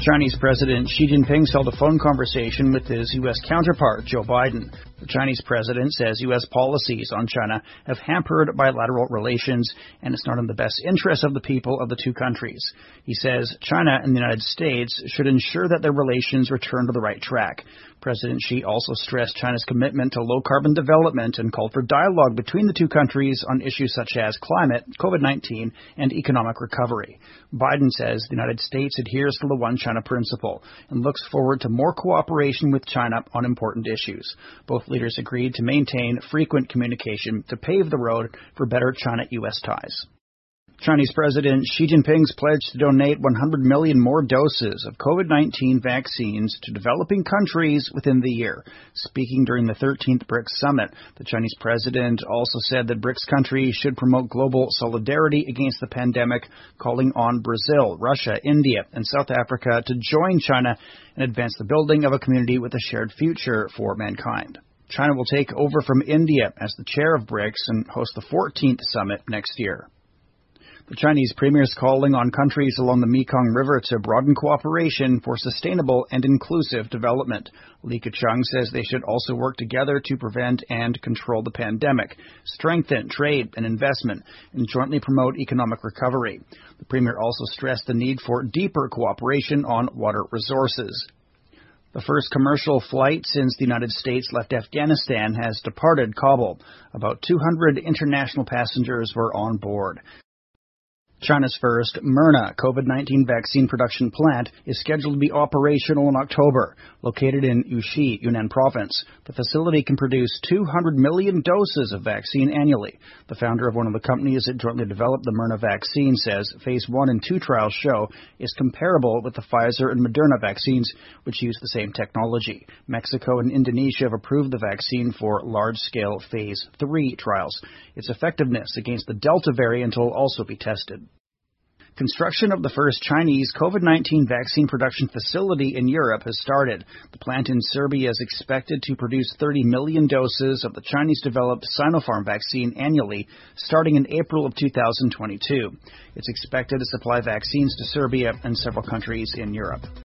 Chinese President Xi Jinping held a phone conversation with his U.S. counterpart, Joe Biden. The Chinese president says U.S. policies on China have hampered bilateral relations, and it's not in the best interest of the people of the two countries. He says China and the United States should ensure that their relations return to the right track. President Xi also stressed China's commitment to low-carbon development and called for dialogue between the two countries on issues such as climate, COVID-19, and economic recovery. Biden says the United States adheres to the One China principle and looks forward to more cooperation with China on important issues. Both leaders agreed to maintain frequent communication to pave the road for better China-U.S. ties. Chinese President Xi Jinping's pledge to donate 100 million more doses of COVID-19 vaccines to developing countries within the year. Speaking during the 13th BRICS summit, the Chinese president also said that BRICS countries should promote global solidarity against the pandemic, calling on Brazil, Russia, India, and South Africa to join China and advance the building of a community with a shared future for mankind. China will take over from India as the chair of BRICS and host the 14th summit next year. The Chinese premier is calling on countries along the Mekong River to broaden cooperation for sustainable and inclusive development. Li Keqiang says they should also work together to prevent and control the pandemic, strengthen trade and investment, and jointly promote economic recovery. The premier also stressed the need for deeper cooperation on water resources. The first commercial flight since the United States left Afghanistan has departed Kabul. About 200 international passengers were on board. China's first Myrna COVID-19 vaccine production plant is scheduled to be operational in October. Located in Yuxi, Yunnan province, the facility can produce 200 million doses of vaccine annually. The founder of one of the companies that jointly developed the Myrna vaccine says Phase 1 and 2 trials show is comparable with the Pfizer and Moderna vaccines, which use the same technology. Mexico and Indonesia have approved the vaccine for large-scale Phase 3 trials. Its effectiveness against the Delta variant will also be tested. Construction of the first Chinese COVID-19 vaccine production facility in Europe has started. The plant in Serbia is expected to produce 30 million doses of the Chinese-developed Sinopharm vaccine annually, starting in April of 2022. It's expected to supply vaccines to Serbia and several countries in Europe.